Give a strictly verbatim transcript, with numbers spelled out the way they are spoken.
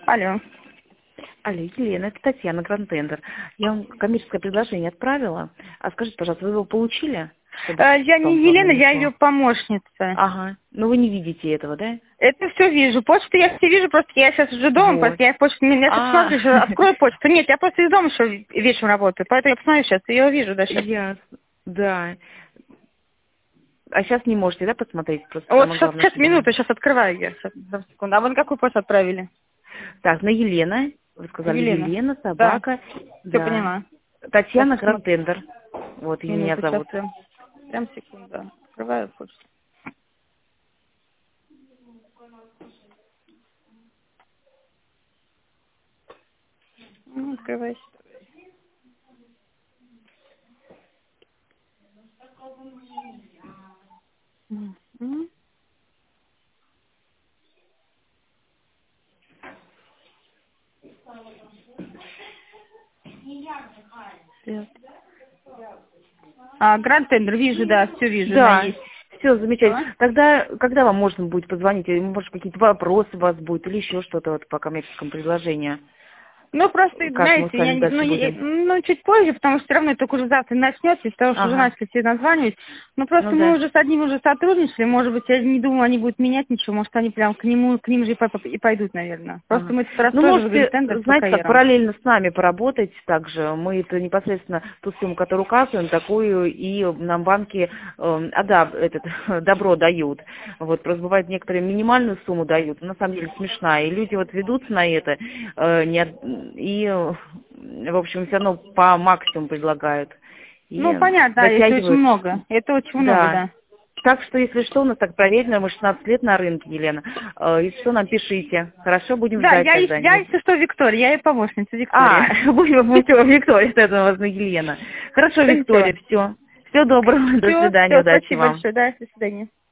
Алло. Алло, Елена, это Татьяна, Гранд-Тендер. Я вам коммерческое предложение отправила. А скажите, пожалуйста, вы его получили? Чтобы Э, Я не вам Елена, не я шло? ее помощница. Ага. Но вы не видите этого, да? Это все вижу. Почту я все вижу, просто я сейчас уже дома, Вот. просто я почту, я сейчас А, смотрю, сейчас открою почту. Нет, я просто из дома еще вечером работаю, поэтому я посмотрю сейчас, я ее вижу, да, сейчас. ясно. Да. А сейчас не можете, да, посмотреть? Просто Вот самое сейчас, главное, сейчас чтобы вы... минуту, сейчас открываю я. Сейчас, одну секунду. А вы на какую почту отправили? Так, на Елена. Вы сказали Елена. Елена, Да, собака. все Да. поняла. Сейчас Татьяна, посмотрю. Гранд-Тендер. Вот, и меня Минуту, сейчас зовут. прям. Прям секунду. Открываю почту. Ну, открывайся. Мгм. Так. А, Гранд Тендер, вижу, да, все вижу, она Да, есть. все Всё? замечательно. Тогда, когда вам можно будет позвонить? Или, может, какие-то вопросы у вас будут, или еще что-то вот по коммерческому предложению? Ну, просто, Как мы знаете, с я, вами не- ну, дальше я- будем? ну, чуть позже, потому что все равно только уже завтра начнется, из-за того, что уже Ага, начали все названивать. Ну, ну просто мы да. уже с одним уже сотрудничали, может быть, я не думаю, они будут менять ничего, может, они прям к нему, к ним же и, по- и пойдут, наверное. Просто Ага. мы этот раз Ну, тоже выиграли можете, тендер по знаете, так карьерам. параллельно с нами поработать также. Мы это непосредственно ту сумму, которую указываем, такую и нам банки э, а, да, этот, добро дают. Вот, просто бывает, некоторые минимальную сумму дают, на самом деле смешная. И люди вот ведутся на это, э, не от- и, э, в общем, все равно по максимуму предлагают. И Ну, понятно, да, это очень затягивают. много. Это очень много, Да. да. Так что, если что, у нас так проверено, мы шестнадцать лет на рынке, Елена. Э, Если что, нам пишите. Хорошо, будем Да, ждать я, и- тогда. я Не- если что, Виктория, я и помощница Виктория. А, будем Виктория, это у вас на Елена. Хорошо, Да ничего. Виктория, все. Всего доброго, до Все, свидания, все, удачи спасибо вам. большое, да, до свидания.